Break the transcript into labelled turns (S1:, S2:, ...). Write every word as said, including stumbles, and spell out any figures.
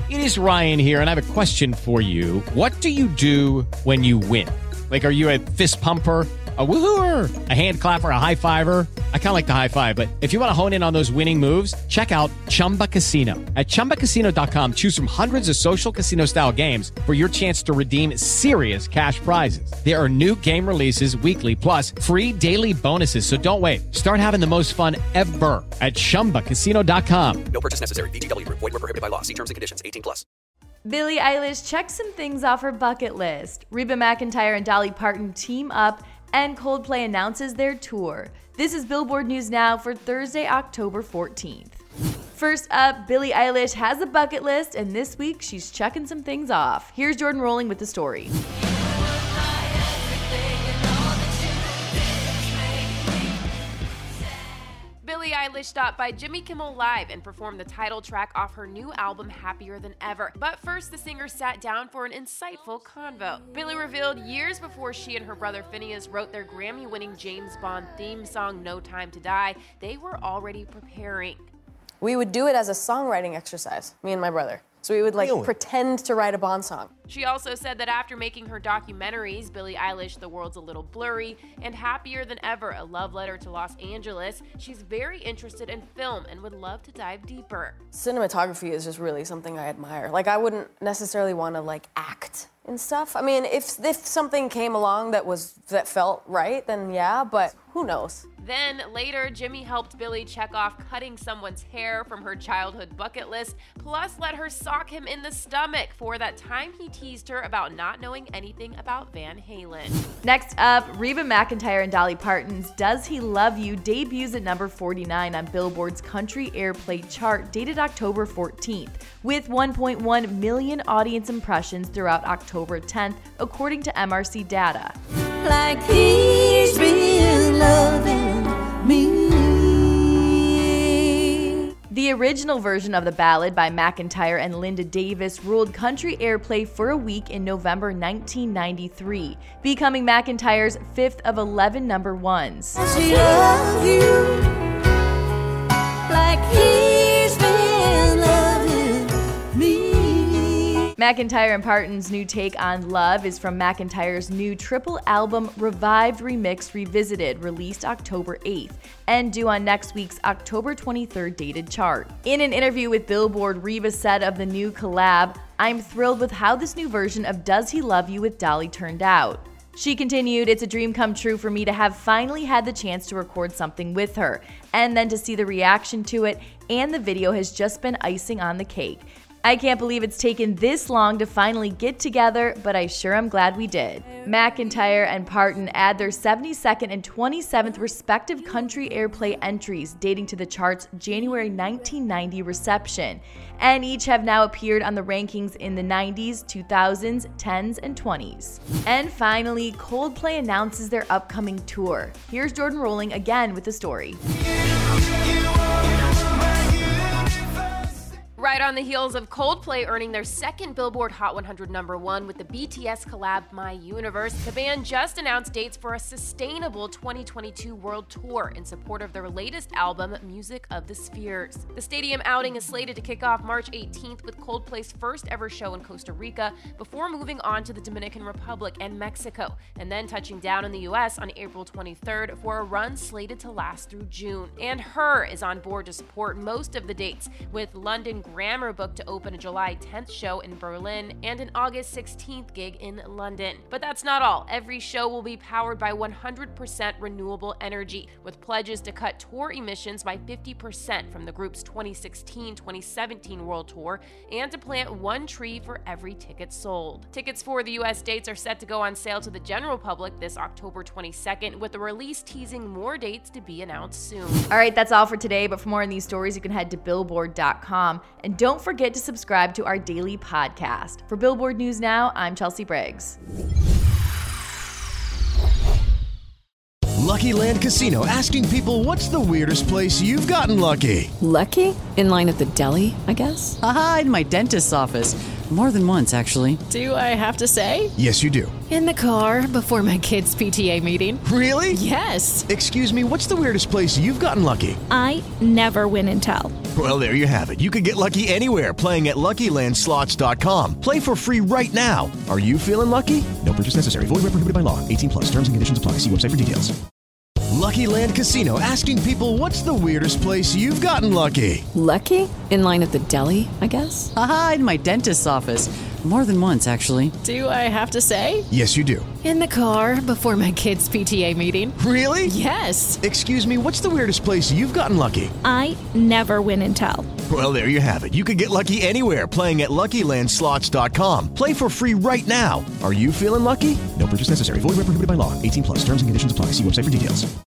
S1: It is Ryan here, and I have a question for you. What do you do when you win? Like, are you a fist pumper, a woohooer, a hand clapper, a high fiver? I kind of like the high five, but if you want to hone in on those winning moves, check out Chumba Casino. At chumba casino dot com, choose from hundreds of social casino style games for your chance to redeem serious cash prizes. There are new game releases weekly, plus free daily bonuses. So don't wait. Start having the most fun ever at chumba casino dot com.
S2: No purchase necessary. V G W Group. Void where prohibited by law. See terms and conditions. eighteen plus.
S3: Billie Eilish checks some things off her bucket list. Reba McEntire and Dolly Parton team up, and Coldplay announces their tour. This is Billboard News Now for Thursday, October fourteenth. First up, Billie Eilish has a bucket list, and this week she's checking some things off. Here's Jordan Rolling with the story.
S4: Billie Eilish stopped by Jimmy Kimmel Live and performed the title track off her new album, Happier Than Ever. But first, the singer sat down for an insightful convo. Billie revealed years before she and her brother Phineas wrote their Grammy-winning James Bond theme song, No Time to Die, they were already preparing.
S5: We would do it as a songwriting exercise, me and my brother. So we would like
S6: Really?
S5: pretend to write a Bond song.
S4: She also said that after making her documentaries, Billie Eilish, The World's a Little Blurry, and Happier Than Ever, a love letter to Los Angeles, she's very interested in film and would love to dive deeper.
S5: Cinematography is just really something I admire. Like, I wouldn't necessarily want to like act and stuff. I mean, if if something came along that was that felt right, then yeah, but who knows?
S4: Then later, Jimmy helped Billie check off cutting someone's hair from her childhood bucket list, plus let her sock him in the stomach for that time he teased her about not knowing anything about Van Halen.
S3: Next up, Reba McEntire and Dolly Parton's Does He Love You debuts at number forty-nine on Billboard's Country Airplay chart, dated October fourteenth, with one point one million audience impressions throughout October tenth, according to M R C data.
S7: Like he's been loving me.
S3: The original version of the ballad by McEntire and Linda Davis ruled country airplay for a week in November nineteen ninety-three, becoming McEntire's fifth of eleven number ones.
S7: She love you like he's been loving me.
S3: McEntire and Parton's new take on Love is from McEntire's new triple album Revived Remix Revisited, released October eighth, and due on next week's October twenty-third dated chart. In an interview with Billboard, Reba said of the new collab, "I'm thrilled with how this new version of Does He Love You with Dolly turned out." She continued, "It's a dream come true for me to have finally had the chance to record something with her, and then to see the reaction to it, and the video has just been icing on the cake. I can't believe it's taken this long to finally get together, but I sure am glad we did." McEntire and Parton add their seventy-second and twenty-seventh respective country airplay entries dating to the chart's January nineteen ninety reception, and each have now appeared on the rankings in the nineties, two thousands, tens, and twenties. And finally, Coldplay announces their upcoming tour. Here's Jordan Rolling again with the story.
S4: Right on the heels of Coldplay earning their second Billboard Hot one hundred number one with the B T S collab My Universe, the band just announced dates for a sustainable twenty twenty-two world tour in support of their latest album, Music of the Spheres. The stadium outing is slated to kick off March eighteenth with Coldplay's first ever show in Costa Rica, before moving on to the Dominican Republic and Mexico, and then touching down in the U S on April twenty-third for a run slated to last through June. And Her is on board to support most of the dates, with London Grammar booked to open a July tenth show in Berlin and an August sixteenth gig in London. But that's not all. Every show will be powered by one hundred percent renewable energy, with pledges to cut tour emissions by fifty percent from the group's twenty sixteen twenty seventeen world tour, and to plant one tree for every ticket sold. Tickets for the U S dates are set to go on sale to the general public this October twenty-second, with the release teasing more dates to be announced soon.
S3: All right, that's all for today, but for more on these stories, you can head to billboard dot com. And don't forget to subscribe to our daily podcast. For Billboard News Now, I'm Chelsea Briggs.
S6: Lucky Land Casino, asking people, what's the weirdest place you've gotten lucky?
S8: Lucky? In line at the deli, I guess?
S9: Aha, in my dentist's office.
S8: More than once, actually.
S9: Do I have to say?
S6: Yes, you do.
S9: In the car before my kids' P T A meeting.
S6: Really?
S9: Yes.
S6: Excuse me, what's the weirdest place you've gotten lucky?
S10: I never win and tell.
S6: Well, there you have it. You can get lucky anywhere, playing at Lucky Land Slots dot com. Play for free right now. Are you feeling lucky? No purchase necessary. Void where prohibited by law. eighteen plus. Terms and conditions apply. See website for details. Lucky Land Casino, asking people, what's the weirdest place you've gotten lucky?
S11: Lucky? In line at the deli, I guess?
S8: Aha, in my dentist's office. More than once, actually.
S9: Do I have to say?
S6: Yes, you do.
S9: In the car before my kids' P T A meeting.
S6: Really?
S9: Yes.
S6: Excuse me, what's the weirdest place you've gotten lucky?
S10: I never win and tell.
S6: Well, there you have it. You can get lucky anywhere, playing at Lucky Land Slots dot com. Play for free right now. Are you feeling lucky? No purchase necessary. Void where prohibited by law. eighteen plus. Terms and conditions apply. See website for details.